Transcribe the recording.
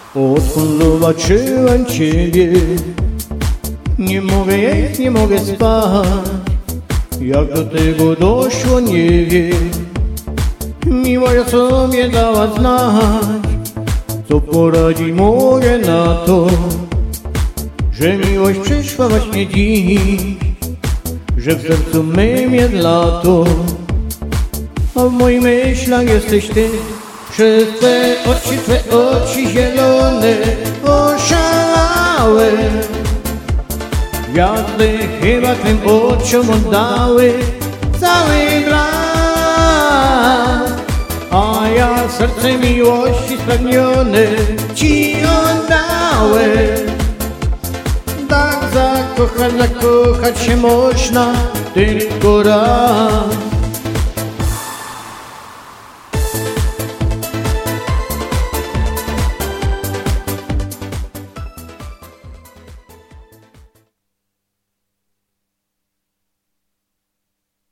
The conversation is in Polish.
Odkąd zobaczyłem Ciebie, nie mogę jeść, nie mogę spać. Jak do tego doszło, nie wiem. Miłość sobie dała znać. Co poradzi mogę na to, że miłość przyszła właśnie dziś, że w sercu mym jest lato, a w moich myślach jesteś Ty. Przez Twe oczy zielone oszalałem. Gwiazdy chyba Twym oczom oddały cały blask, a ja serce miłości spragnione Ci oddałem. Tak zakochać się można tylko raz.